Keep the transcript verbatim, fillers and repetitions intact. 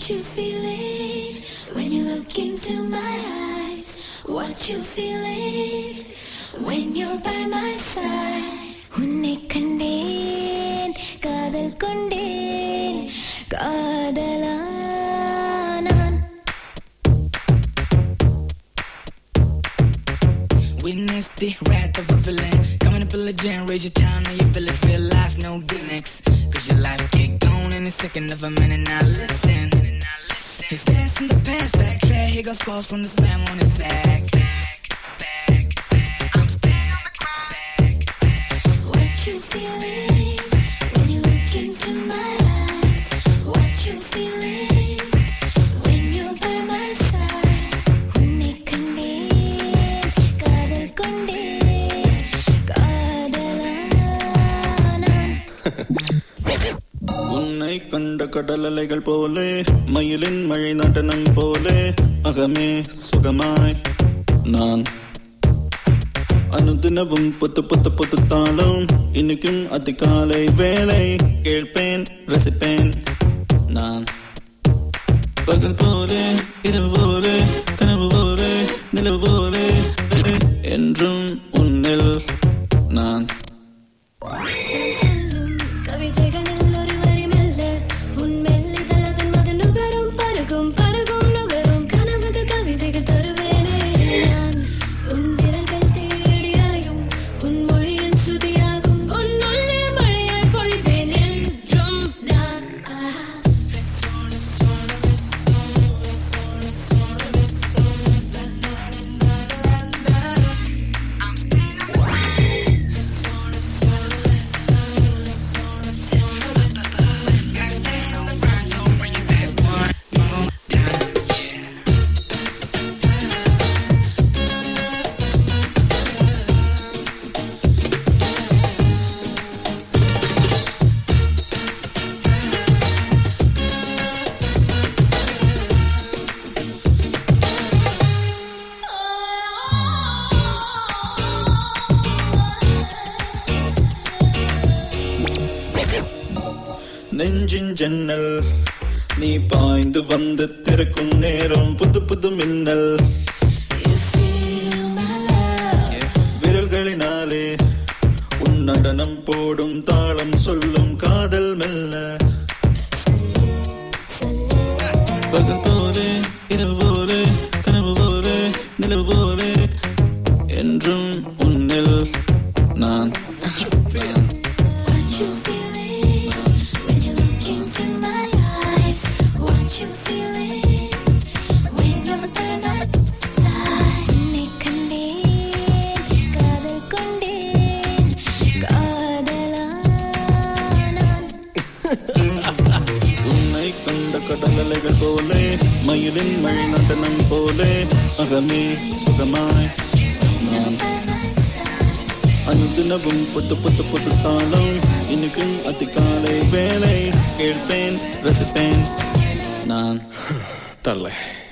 What you feeling when you look into my eyes? What you feeling when you're by my side? உன்னை கண்டேன் காதல் கொண்டேன் காதலா நான். Witness the wrath of a villain. Coming up a legend, raise your town or your village. Real life, no gimmicks. Cause your life get gone in a second of a minute. Now listen. He stands in the past, backtrack. He got scars from the slam on his back. Back, back, back. I'm staying on the ground. Back, back. What you feeling when you look into my eyes? What you feeling when you're by my side? உன்னை கண்டேன் காதல் கொண்டேன் காதலா நான். உன்னை கண்ட கடல் அலைகள் போலே மயிலின் மழை நடனம் போலே அகமே சுகமாய் நான். அனுதினவும் புத்து புத்து புத்து தாளம் இன்னைக்கும் அதிகாலை வேலை கேட்பேன் ரசிப்பேன் நான். பகல் போலே இரவு போலே கனவு போலே நிலவு போலே என்றும் உன்னில் நான். நான் சொல்லும் கவிதைகளில் ஒரு வரி மெல்ல உன் மெல்லிதழ் அதன் மது நுகரும் பருகும் பருகும் நுகரும் கனவுகள் கவிதைகள் தருவேனே நான். உன் விரல்கள் தேடி அலையும் உன் மொழியின் ஸ்ருதியாகும் உன் உள்ளே மழையாய் பொழிவேன் என்றும் நான். I'm staying on the ground. Gotta stay on the grind, so bring it back one more time. நெஞ்சின் ஜன்னல் நீ பாய்ந்து வந்து திறக்கும் நேரம் புது புது மின்னல் You feel my love. விரல்களினாலே உன் நடனம் போடும் தாளம் சொல்லும் காதல் மெல்ல. பகல் போலே இரவு போலே கனவு போலே நிலவு போலே என்றும் உன்னில் நான். What you feeling when you look into my eyes? What you feeling when you're by my side? உன்னை கண்டேன் காதல் கொண்டேன் காதலா நான். உன்னை கண்ட கடல் அலைகள் போலே மயிலின் மழை நடனம் போலே அகமே சுகமாய் நான். By my side. அனுதினவும் புத்து புத்து புத்து தாளம் இன்னைக்கும் அதிகாலை வேலை கேட்பேன் ரசிப்பேன் நான். தரல